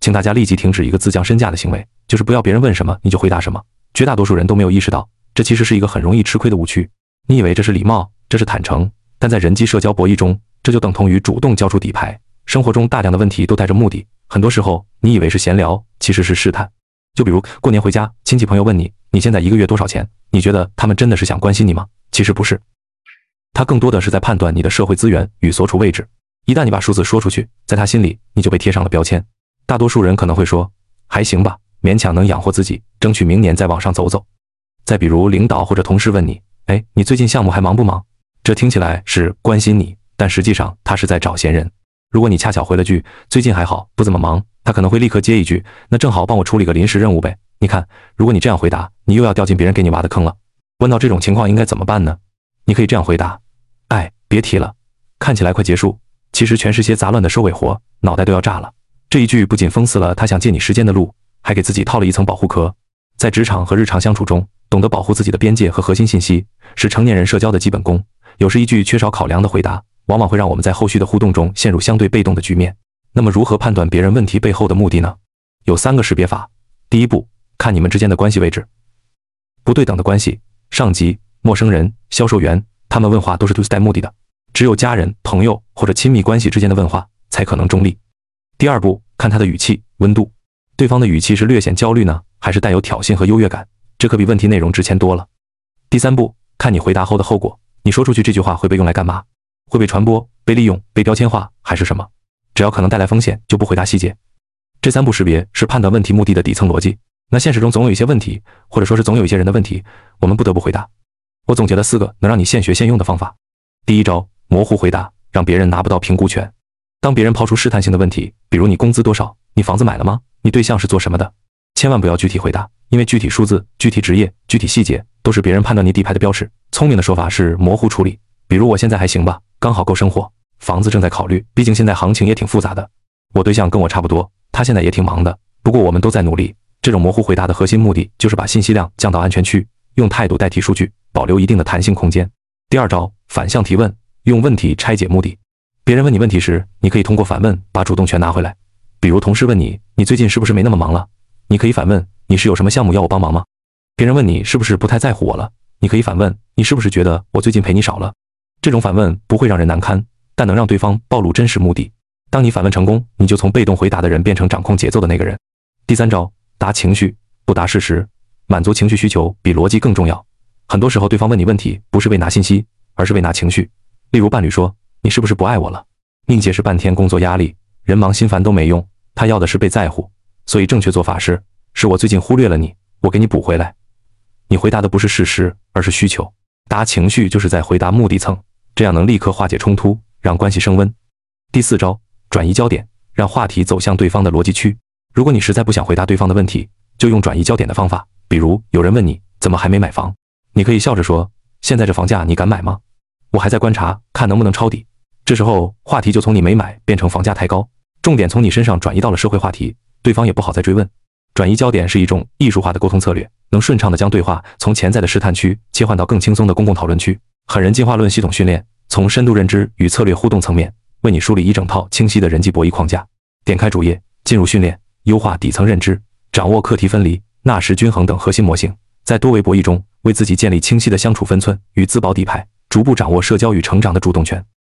请大家立即停止一个自降身价的行为，就是不要别人问什么你就回答什么。绝大多数人都没有意识到，这其实是一个很容易吃亏的误区。你以为这是礼貌，这是坦诚，但在人际社交博弈中，这就等同于主动交出底牌。生活中大量的问题都带着目的，很多时候你以为是闲聊，其实是试探。就比如过年回家，亲戚朋友问你，你现在一个月多少钱？你觉得他们真的是想关心你吗？其实不是，他更多的是在判断你的社会资源与所处位置。一旦你把数字说出去，在他心里你就被贴上了标签。大多数人可能会说，还行吧，勉强能养活自己，争取明年再往上走走。再比如领导或者同事问你，你最近项目还忙不忙？这听起来是关心你，但实际上他是在找闲人。如果你恰巧回了句最近还好，不怎么忙，他可能会立刻接一句，那正好帮我处理个临时任务呗。你看，如果你这样回答，你又要掉进别人给你挖的坑了。问到这种情况应该怎么办呢？你可以这样回答，别提了，看起来快结束，其实全是些杂乱的收尾活，脑袋都要炸了。这一句不仅封死了他想借你时间的路，还给自己套了一层保护壳。在职场和日常相处中，懂得保护自己的边界和核心信息，是成年人社交的基本功。有时一句缺少考量的回答，往往会让我们在后续的互动中陷入相对被动的局面。那么如何判断别人问题背后的目的呢？有3个识别法。第一步，看你们之间的关系位置。不对等的关系，上级、陌生人、销售员，他们问话都是带目的的。只有家人、朋友或者亲密关系之间的问话才可能中立。第二步，看他的语气、温度。对方的语气是略显焦虑呢，还是带有挑衅和优越感？这可比问题内容值钱多了。第三步，看你回答后的后果。你说出去这句话会被用来干嘛？会被传播、被利用、被标签化，还是什么？只要可能带来风险，就不回答细节。这3步识别是判断问题目的的底层逻辑。那现实中总有一些问题，或者说是总有一些人的问题，我们不得不回答。我总结了4个能让你现学现用的方法。第一招，模糊回答，让别人拿不到评估权。当别人抛出试探性的问题，比如你工资多少？你房子买了吗？你对象是做什么的？千万不要具体回答，因为具体数字、具体职业、具体细节都是别人判断你底牌的标识。聪明的说法是模糊处理，比如我现在还行吧，刚好够生活，房子正在考虑，毕竟现在行情也挺复杂的。我对象跟我差不多，他现在也挺忙的，不过我们都在努力。这种模糊回答的核心目的就是把信息量降到安全区，用态度代替数据，保留一定的弹性空间。第二招，反向提问，用问题拆解目的。别人问你问题时，你可以通过反问把主动权拿回来。比如同事问你，你最近是不是没那么忙了？你可以反问，你是有什么项目要我帮忙吗？别人问你是不是不太在乎我了？你可以反问，你是不是觉得我最近陪你少了？这种反问不会让人难堪，但能让对方暴露真实目的。当你反问成功，你就从被动回答的人变成掌控节奏的那个人。第三招，答情绪，不答事实。满足情绪需求比逻辑更重要。很多时候对方问你问题不是为拿信息，而是为拿情绪。例如伴侣说，你是不是不爱我了？你解释半天工作压力，人忙心烦都没用，他要的是被在乎。所以正确做法是我最近忽略了你，我给你补回来。你回答的不是事实，而是需求。答情绪就是在回答目的层，这样能立刻化解冲突，让关系升温。第4招，转移焦点，让话题走向对方的逻辑区。如果你实在不想回答对方的问题，就用转移焦点的方法。比如有人问你怎么还没买房，你可以笑着说，现在这房价你敢买吗？我还在观察，看能不能抄底。这时候话题就从你没买变成房价太高，重点从你身上转移到了社会话题，对方也不好再追问。转移焦点是一种艺术化的沟通策略，能顺畅地将对话从潜在的试探区切换到更轻松的公共讨论区。狠人进化论系统训练，从深度认知与策略互动层面为你梳理一整套清晰的人际博弈框架。点开主页，进入训练，优化底层认知，掌握课题分离、纳什均衡等核心模型，在多维博弈中为自己建立清晰的相处分寸与自保底牌，逐步掌握社交与成长的主动权。